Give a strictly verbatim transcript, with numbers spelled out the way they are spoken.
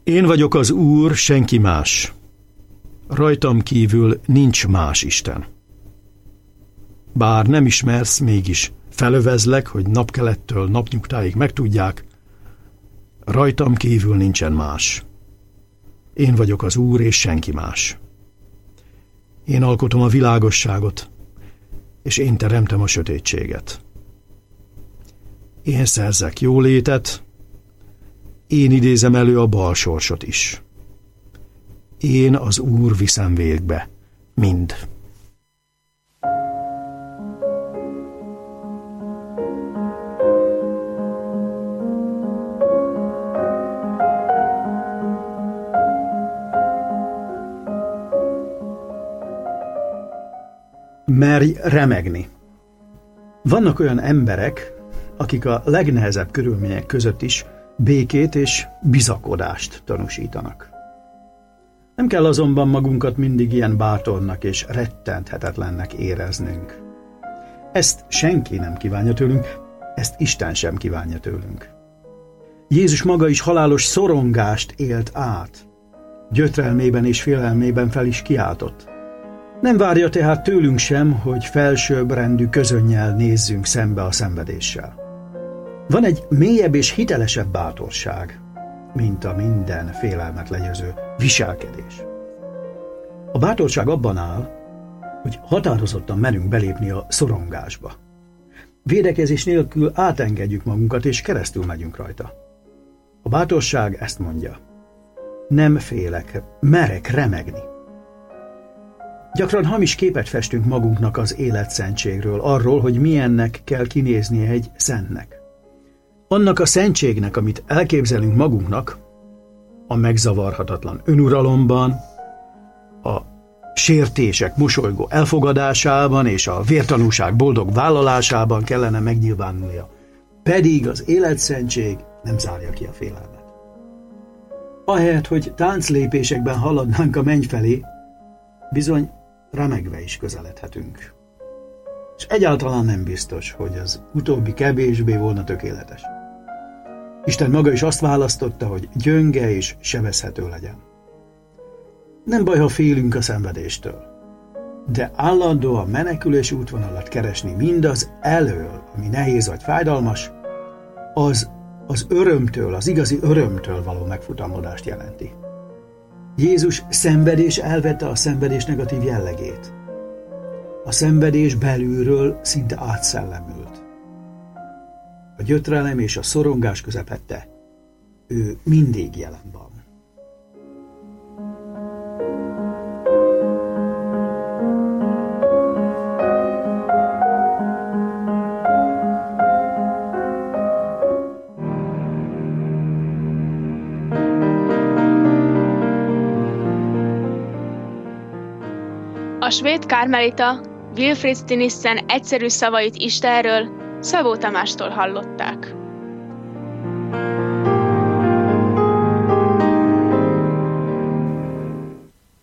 Én vagyok az Úr, senki más. Rajtam kívül nincs más Isten. Bár nem ismersz, mégis felövezlek, hogy napkelettől napnyugtáig megtudják, rajtam kívül nincsen más. Én vagyok az Úr, és senki más. Én alkotom a világosságot, és én teremtem a sötétséget. Én szerzek jólétet, én idézem elő a bal sorsot is. Én az Úr viszem végbe mind. Merj remegni. Vannak olyan emberek, akik a legnehezebb körülmények között is békét és bizakodást tanúsítanak. Nem kell azonban magunkat mindig ilyen bátornak és rettenthetetlennek éreznünk. Ezt senki nem kívánja tőlünk, ezt Isten sem kívánja tőlünk. Jézus maga is halálos szorongást élt át. Gyötrelmében és félelmében fel is kiáltott. Nem várja tehát tőlünk sem, hogy felsőbbrendű közönnyel nézzünk szembe a szenvedéssel. Van egy mélyebb és hitelesebb bátorság, mint a minden félelmet legyőző viselkedés. A bátorság abban áll, hogy határozottan merünk belépni a szorongásba. Védekezés nélkül átengedjük magunkat, és keresztül megyünk rajta. A bátorság ezt mondja: nem félek, merek remegni. Gyakran hamis képet festünk magunknak az életszentségről, arról, hogy milyennek kell kinéznie egy szentnek. Annak a szentségnek, amit elképzelünk magunknak, a megzavarhatatlan önuralomban, a sértések mosolygó elfogadásában és a vértanúság boldog vállalásában kellene megnyilvánulnia. Pedig az életszentség nem zárja ki a félelmet. Ahelyett, hogy tánclépésekben haladnánk a menny felé, bizony remegve is közeledhetünk. És egyáltalán nem biztos, hogy az utóbbi kevésbé volna tökéletes. Isten maga is azt választotta, hogy gyönge és sebezhető legyen. Nem baj, ha félünk a szenvedéstől, de állandóan menekülés útvonalat keresni mindaz elől, ami nehéz vagy fájdalmas, az az örömtől, az igazi örömtől való megfutamоdást jelenti. Jézus szenvedés elvette a szenvedés negatív jellegét. A szenvedés belülről szinte átszellemült. A gyötrelem és a szorongás közepette ő mindig jelen van. A svéd kármelita Wilfrid Stinissen egyszerű szavait Istenről Szabó Tamástól hallották.